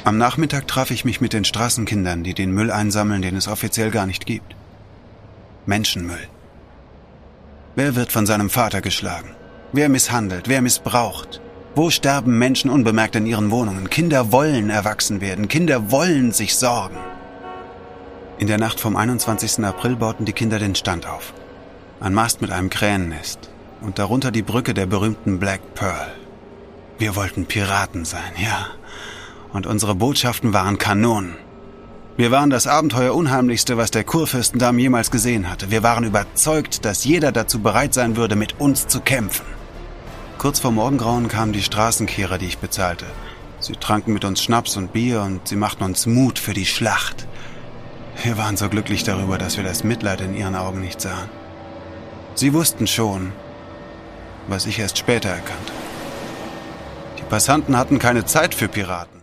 Am Nachmittag traf ich mich mit den Straßenkindern, die den Müll einsammeln, den es offiziell gar nicht gibt. Menschenmüll. Wer wird von seinem Vater geschlagen? Wer misshandelt? Wer missbraucht? Wo sterben Menschen unbemerkt in ihren Wohnungen? Kinder wollen erwachsen werden. Kinder wollen sich sorgen. In der Nacht vom 21. April bauten die Kinder den Stand auf. Ein Mast mit einem Krähennest und darunter die Brücke der berühmten Black Pearl. Wir wollten Piraten sein, ja. Und unsere Botschaften waren Kanonen. Wir waren das Abenteuer-Unheimlichste, was der Kurfürstendamm jemals gesehen hatte. Wir waren überzeugt, dass jeder dazu bereit sein würde, mit uns zu kämpfen. Kurz vor Morgengrauen kamen die Straßenkehrer, die ich bezahlte. Sie tranken mit uns Schnaps und Bier und sie machten uns Mut für die Schlacht. Wir waren so glücklich darüber, dass wir das Mitleid in ihren Augen nicht sahen. Sie wussten schon, was ich erst später erkannte. Die Passanten hatten keine Zeit für Piraten.